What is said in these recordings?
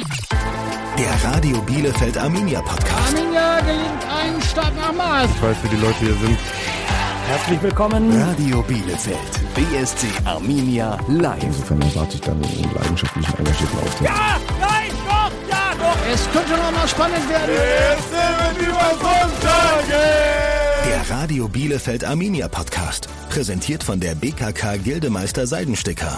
Der Radio Bielefeld Arminia Podcast. Arminia gelingt ein Start nach Maß. Ich weiß, wie die Leute hier sind. Herzlich willkommen. Radio Bielefeld. BSC Arminia live. Insofern erwarte ich dann einen leidenschaftlichen, engagierten Auftritt. Ja, nein, doch, ja, doch. Es könnte noch mal spannend werden. Der Radio Bielefeld Arminia Podcast. Präsentiert von der BKK Gildemeister Seidensticker.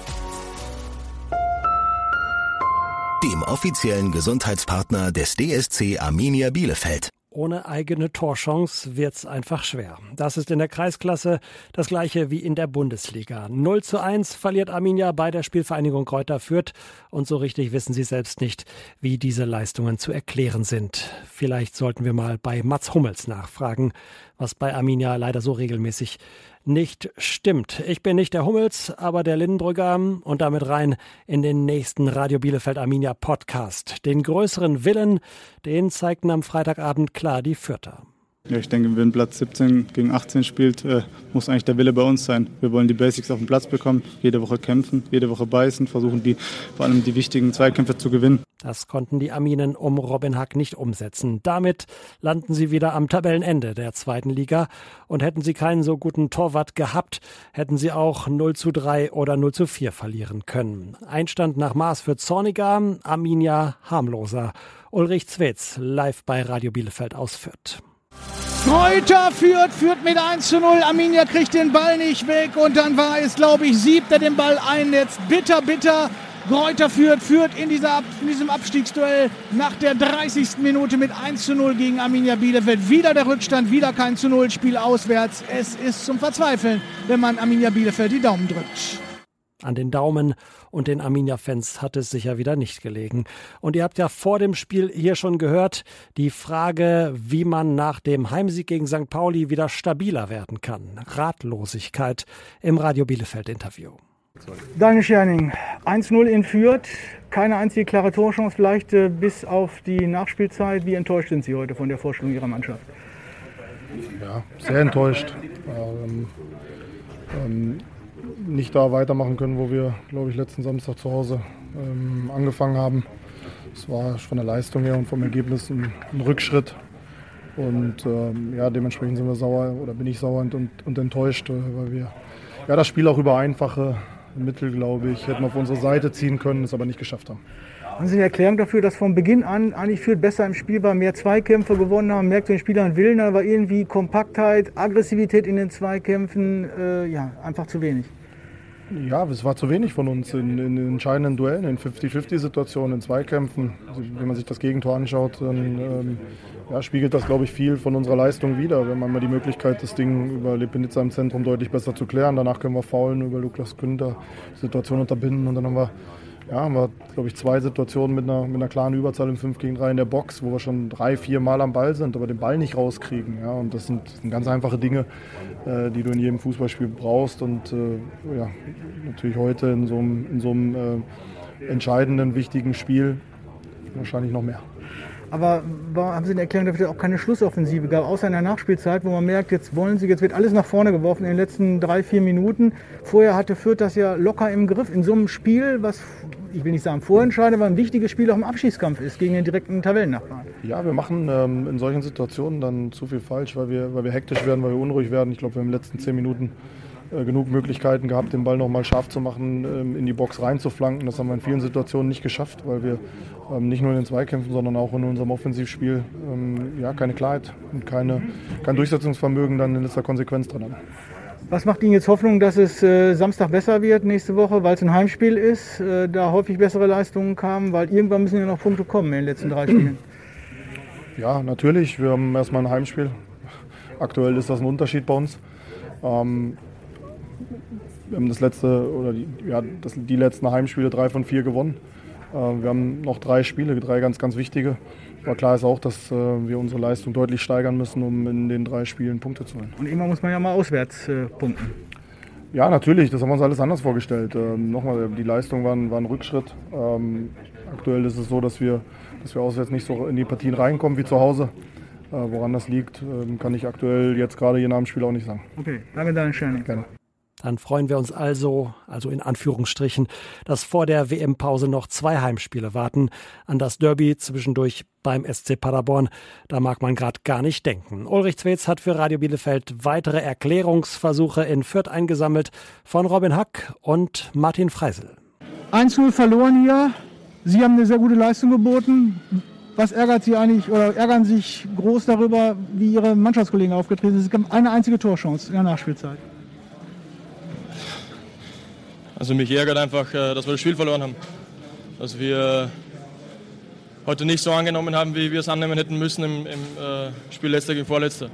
Dem offiziellen Gesundheitspartner des DSC Arminia Bielefeld. Ohne eigene Torchance wird's einfach schwer. Das ist in der Kreisklasse das Gleiche wie in der Bundesliga. 0:1 verliert Arminia bei der Spielvereinigung Greuther Fürth. Und so richtig wissen sie selbst nicht, wie diese Leistungen zu erklären sind. Vielleicht sollten wir mal bei Mats Hummels nachfragen, was bei Arminia leider so regelmäßig nicht stimmt. Ich bin nicht der Hummels, aber der Lindenbrügger und damit rein in den nächsten Radio Bielefeld Arminia Podcast. Den größeren Willen, den zeigten am Freitagabend klar die Fürther. Ja, ich denke, wenn Platz 17 gegen 18 spielt, muss eigentlich der Wille bei uns sein. Wir wollen die Basics auf den Platz bekommen, jede Woche kämpfen, jede Woche beißen, versuchen vor allem die wichtigen Zweikämpfe zu gewinnen. Das konnten die Arminen um Robin Hack nicht umsetzen. Damit landen sie wieder am Tabellenende der zweiten Liga. Und hätten sie keinen so guten Torwart gehabt, hätten sie auch 0:3 oder 0:4 verlieren können. Einstand nach Maß für Zorniger, Arminia harmloser. Ulrich Zwetz, live bei Radio Bielefeld aus Fürth. Greuther führt mit 1:0. Arminia kriegt den Ball nicht weg. Und dann war es, glaube ich, Sieb, der den Ball einnetzt. Bitter. Greuther führt in diesem Abstiegsduell nach der 30. Minute mit 1:0 gegen Arminia Bielefeld. Wieder der Rückstand, wieder kein 0:0-Spiel auswärts. Es ist zum Verzweifeln, wenn man Arminia Bielefeld die Daumen drückt. An den Daumen und den Arminia-Fans hat es sicher wieder nicht gelegen. Und ihr habt ja vor dem Spiel hier schon gehört, die Frage, wie man nach dem Heimsieg gegen St. Pauli wieder stabiler werden kann. Ratlosigkeit im Radio Bielefeld-Interview. Daniel Scherning, 1:0 in Fürth, keine einzige klare Torchance, vielleicht bis auf die Nachspielzeit. Wie enttäuscht sind Sie heute von der Vorstellung Ihrer Mannschaft? Ja, sehr enttäuscht. Nicht da weitermachen können, wo wir, glaube ich, letzten Samstag zu Hause angefangen haben. Es war von der Leistung her und vom Ergebnis ein Rückschritt. Und dementsprechend sind wir sauer oder bin ich sauer und enttäuscht, weil wir das Spiel auch über einfache Mittel, glaube ich, hätten auf unsere Seite ziehen können, es aber nicht geschafft haben. Haben Sie eine Erklärung dafür, dass von Beginn an eigentlich Fürth besser im Spiel war, mehr Zweikämpfe gewonnen haben, merkt den Spielern Willen, aber irgendwie Kompaktheit, Aggressivität in den Zweikämpfen, einfach zu wenig? Ja, es war zu wenig von uns in entscheidenden Duellen, in 50-50-Situationen, in Zweikämpfen. Also, wenn man sich das Gegentor anschaut, dann spiegelt das, glaube ich, viel von unserer Leistung wider. Wenn man mal die Möglichkeit, das Ding über Lepenica im Zentrum deutlich besser zu klären. Danach können wir faulen, über Lukas Günther die Situation unterbinden. Und dann haben wir, glaube ich, 2 Situationen mit einer klaren Überzahl im 5 gegen 3 in der Box, wo wir schon 3-4 Mal am Ball sind, aber den Ball nicht rauskriegen. Ja, und das sind ganz einfache Dinge, die du in jedem Fußballspiel brauchst. Und natürlich heute in so einem entscheidenden, wichtigen Spiel wahrscheinlich noch mehr. Aber haben Sie eine Erklärung dafür, dass es auch keine Schlussoffensive gab, außer in der Nachspielzeit, wo man merkt, jetzt wird alles nach vorne geworfen in den letzten 3-4 Minuten. Vorher hatte Fürth das ja locker im Griff in so einem Spiel, was, ich will nicht sagen vorentscheidend, aber ein wichtiges Spiel auch im Abschießkampf ist gegen den direkten Tabellennachbarn. Ja, wir machen in solchen Situationen dann zu viel falsch, weil wir hektisch werden, weil wir unruhig werden. Ich glaube, wir haben in den letzten 10 Minuten genug Möglichkeiten gehabt, den Ball nochmal scharf zu machen, in die Box reinzuflanken. Das haben wir in vielen Situationen nicht geschafft, weil wir nicht nur in den Zweikämpfen, sondern auch in unserem Offensivspiel keine Klarheit und kein Durchsetzungsvermögen dann in letzter Konsequenz drin haben. Was macht Ihnen jetzt Hoffnung, dass es Samstag besser wird nächste Woche, weil es ein Heimspiel ist, da häufig bessere Leistungen kamen, weil irgendwann müssen ja noch Punkte kommen in den letzten 3 Spielen? Ja, natürlich. Wir haben erstmal ein Heimspiel. Aktuell ist das ein Unterschied bei uns. Wir haben die letzten Heimspiele 3 von 4 gewonnen. Wir haben noch 3 Spiele, 3 ganz, ganz wichtige. Aber klar ist auch, dass wir unsere Leistung deutlich steigern müssen, um in den 3 Spielen Punkte zu holen. Und immer muss man ja mal auswärts punkten. Ja, natürlich. Das haben wir uns alles anders vorgestellt. Nochmal, die Leistung war ein Rückschritt. Aktuell ist es so, dass wir auswärts nicht so in die Partien reinkommen wie zu Hause. Woran das liegt, kann ich aktuell jetzt gerade hier nach dem Spiel auch nicht sagen. Okay, danke, Daniel Scherning. Gerne. Dann freuen wir uns also in Anführungsstrichen, dass vor der WM-Pause noch 2 Heimspiele warten. An das Derby zwischendurch beim SC Paderborn, da mag man gerade gar nicht denken. Ulrich Zwetz hat für Radio Bielefeld weitere Erklärungsversuche in Fürth eingesammelt von Robin Hack und Martin Freisel. 1-0 verloren hier. Sie haben eine sehr gute Leistung geboten. Was ärgert Sie eigentlich oder ärgern sich groß darüber, wie Ihre Mannschaftskollegen aufgetreten sind? Es gab eine einzige Torchance in der Nachspielzeit. Also mich ärgert einfach, dass wir das Spiel verloren haben. Dass wir heute nicht so angenommen haben, wie wir es annehmen hätten müssen im Spiel letzter gegen vorletzter.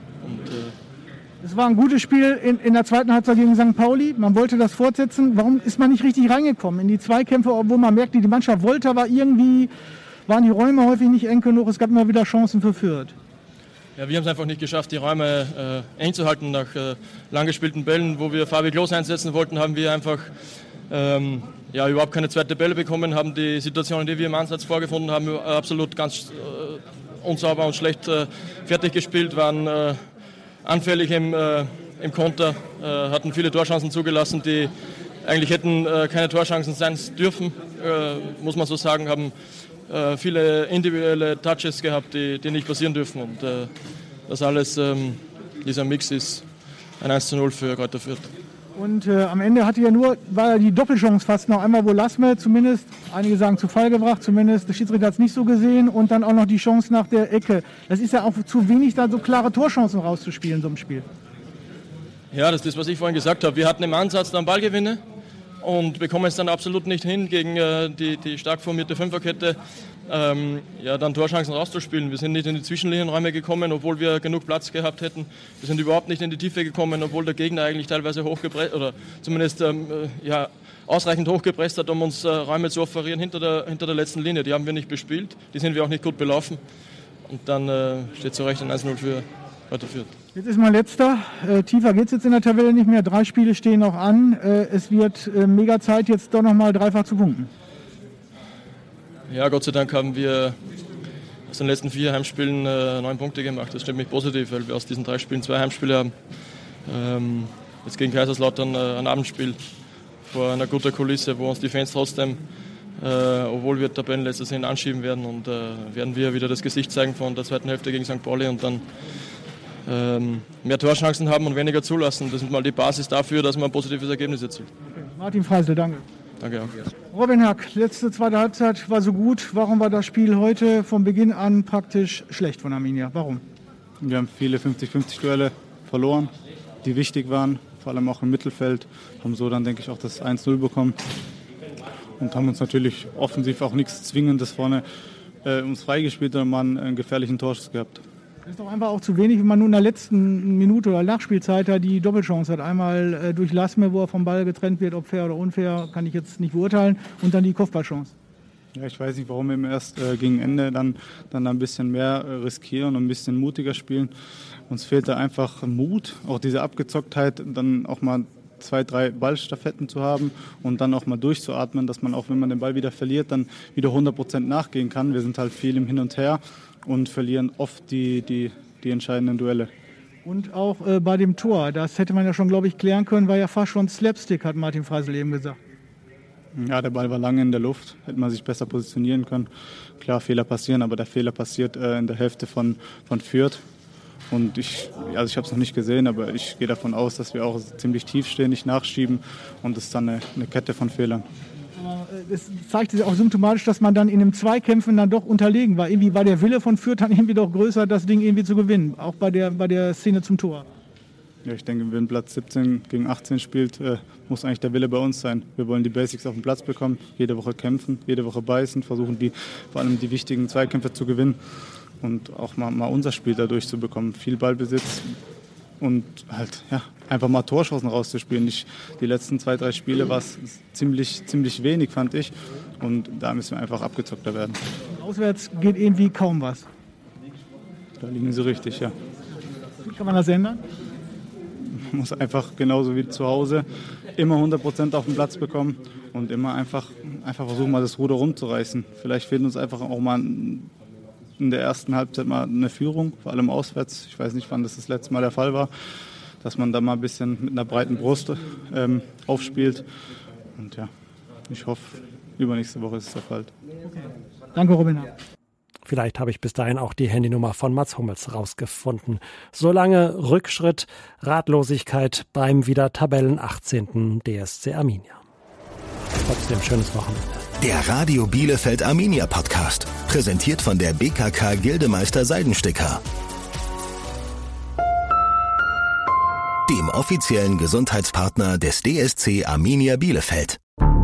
Es war ein gutes Spiel in der zweiten Halbzeit gegen St. Pauli. Man wollte das fortsetzen. Warum ist man nicht richtig reingekommen in die Zweikämpfe, obwohl man merkte, die Mannschaft wollte, aber irgendwie waren die Räume häufig nicht eng genug. Es gab immer wieder Chancen für Fürth. Ja, wir haben es einfach nicht geschafft, die Räume eng zu halten. Nach lang gespielten Bällen, wo wir Fabi Klos einsetzen wollten, haben wir einfach überhaupt keine zweite Bälle bekommen, haben die Situationen, die wir im Ansatz vorgefunden haben, absolut ganz unsauber und schlecht fertig gespielt, waren anfällig im Konter, hatten viele Torchancen zugelassen, die eigentlich hätten keine Torchancen sein dürfen, muss man so sagen, haben viele individuelle Touches gehabt, die nicht passieren dürfen. Und das alles, dieser Mix ist ein 1:0 für Greuther Fürth. Und am Ende war ja die Doppelchance fast noch einmal, wo Lasme zumindest, einige sagen zu Fall gebracht, zumindest der Schiedsrichter hat es nicht so gesehen, und dann auch noch die Chance nach der Ecke. Das ist ja auch zu wenig, da so klare Torchancen rauszuspielen in so einem Spiel. Ja, das ist das, was ich vorhin gesagt habe. Wir hatten im Ansatz dann Ballgewinne und bekommen es dann absolut nicht hin, gegen die stark formierte Fünferkette dann Torchancen rauszuspielen. Wir sind nicht in die Zwischenlinienräume gekommen, obwohl wir genug Platz gehabt hätten. Wir sind überhaupt nicht in die Tiefe gekommen, obwohl der Gegner eigentlich teilweise hochgepresst oder zumindest ausreichend hochgepresst hat, um uns Räume zu offerieren hinter der letzten Linie. Die haben wir nicht bespielt, die sind wir auch nicht gut belaufen. Und dann steht zu Recht ein 1:0 für Greuther Fürth. Jetzt ist mal letzter. Tiefer geht es jetzt in der Tabelle nicht mehr. 3 Spiele stehen noch an. Es wird mega Zeit, jetzt doch noch mal dreifach zu punkten. Ja, Gott sei Dank haben wir aus den letzten 4 Heimspielen 9 Punkte gemacht. Das stimmt mich positiv, weil wir aus diesen 3 Spielen 2 Heimspiele haben. Jetzt gegen Kaiserslautern ein Abendspiel vor einer guten Kulisse, wo uns die Fans trotzdem, obwohl wir Tabellenletzter sind, anschieben werden. Und werden wir wieder das Gesicht zeigen von der zweiten Hälfte gegen St. Pauli und dann mehr Torchancen haben und weniger zulassen. Das ist mal die Basis dafür, dass man ein positives Ergebnis erzielt. Okay. Martin Freisel, danke. Danke auch. Robin Hack, zweite Halbzeit war so gut. Warum war das Spiel heute von Beginn an praktisch schlecht von Arminia? Warum? Wir haben viele 50-50-Duelle verloren, die wichtig waren, vor allem auch im Mittelfeld. Haben so dann, denke ich, auch das 1:0 bekommen und haben uns natürlich offensiv auch nichts Zwingendes vorne uns freigespielt, sondern mal einen gefährlichen Torschuss gehabt. Das ist doch einfach auch zu wenig, wenn man nur in der letzten Minute oder Nachspielzeit da die Doppelchance hat. Einmal durch Lasme, wo er vom Ball getrennt wird, ob fair oder unfair, kann ich jetzt nicht beurteilen. Und dann die Kopfballchance. Ja, ich weiß nicht, warum wir erst gegen Ende dann ein bisschen mehr riskieren und ein bisschen mutiger spielen. Uns fehlt da einfach Mut, auch diese Abgezocktheit, dann auch mal 2, 3 Ballstaffetten zu haben und dann auch mal durchzuatmen, dass man auch, wenn man den Ball wieder verliert, dann wieder 100% nachgehen kann. Wir sind halt viel im Hin und Her und verlieren oft die entscheidenden Duelle. Und auch bei dem Tor, das hätte man ja schon, glaube ich, klären können, war ja fast schon Slapstick, hat Martin Freisel eben gesagt. Ja, der Ball war lange in der Luft, hätte man sich besser positionieren können. Klar, Fehler passieren, aber der Fehler passiert in der Hälfte von Fürth. Und ich habe es noch nicht gesehen, aber ich gehe davon aus, dass wir auch ziemlich tief stehen, nicht nachschieben, und das ist dann eine Kette von Fehlern. Es zeigt sich auch symptomatisch, dass man dann in den Zweikämpfen dann doch unterlegen war. Irgendwie war der Wille von Fürth dann irgendwie doch größer, das Ding irgendwie zu gewinnen, auch bei der Szene zum Tor. Ja, ich denke, wenn Platz 17 gegen 18 spielt, muss eigentlich der Wille bei uns sein. Wir wollen die Basics auf den Platz bekommen, jede Woche kämpfen, jede Woche beißen, versuchen vor allem die wichtigen Zweikämpfe zu gewinnen und auch mal unser Spiel dadurch zu bekommen. Viel Ballbesitz und halt einfach mal Torchancen rauszuspielen. Die letzten 2, 3 Spiele war es ziemlich wenig, fand ich. Und da müssen wir einfach abgezockter werden. Auswärts geht irgendwie kaum was. Da liegen sie richtig, ja. Wie kann man das ändern? Man muss einfach genauso wie zu Hause immer 100% auf den Platz bekommen und immer einfach versuchen, mal das Ruder rumzureißen. Vielleicht fehlt uns einfach auch mal in der ersten Halbzeit mal eine Führung, vor allem auswärts. Ich weiß nicht, wann das letzte Mal der Fall war, dass man da mal ein bisschen mit einer breiten Brust aufspielt. Und ja, ich hoffe, übernächste Woche ist es der Fall. Danke, Robin. Vielleicht habe ich bis dahin auch die Handynummer von Mats Hummels rausgefunden. Solange Rückschritt, Ratlosigkeit beim wieder Tabellen 18. DSC Arminia. Trotzdem schönes Wochenende. Der Radio Bielefeld Arminia Podcast. Präsentiert von der BKK Gildemeister Seidensticker. Dem offiziellen Gesundheitspartner des DSC Arminia Bielefeld.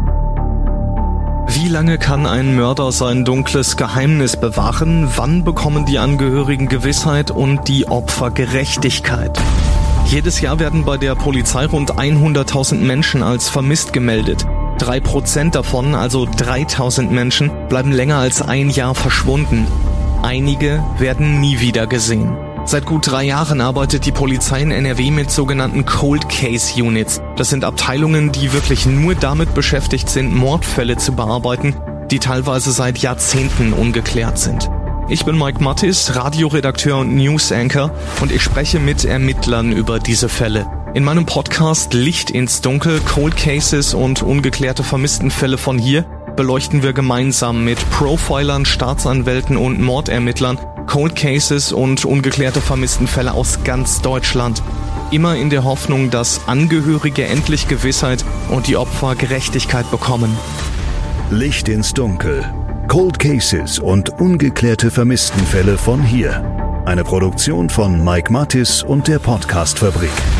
Wie lange kann ein Mörder sein dunkles Geheimnis bewahren? Wann bekommen die Angehörigen Gewissheit und die Opfer Gerechtigkeit? Jedes Jahr werden bei der Polizei rund 100.000 Menschen als vermisst gemeldet. 3% davon, also 3.000 Menschen, bleiben länger als ein Jahr verschwunden. Einige werden nie wieder gesehen. Seit gut 3 Jahren arbeitet die Polizei in NRW mit sogenannten Cold Case Units. Das sind Abteilungen, die wirklich nur damit beschäftigt sind, Mordfälle zu bearbeiten, die teilweise seit Jahrzehnten ungeklärt sind. Ich bin Mike Mattis, Radioredakteur und News-Anchor, und ich spreche mit Ermittlern über diese Fälle. In meinem Podcast Licht ins Dunkel, Cold Cases und ungeklärte Vermisstenfälle von hier beleuchten wir gemeinsam mit Profilern, Staatsanwälten und Mordermittlern Cold Cases und ungeklärte Vermisstenfälle aus ganz Deutschland. Immer in der Hoffnung, dass Angehörige endlich Gewissheit und die Opfer Gerechtigkeit bekommen. Licht ins Dunkel. Cold Cases und ungeklärte Vermisstenfälle von hier. Eine Produktion von Mike Mattis und der Podcast-Fabrik.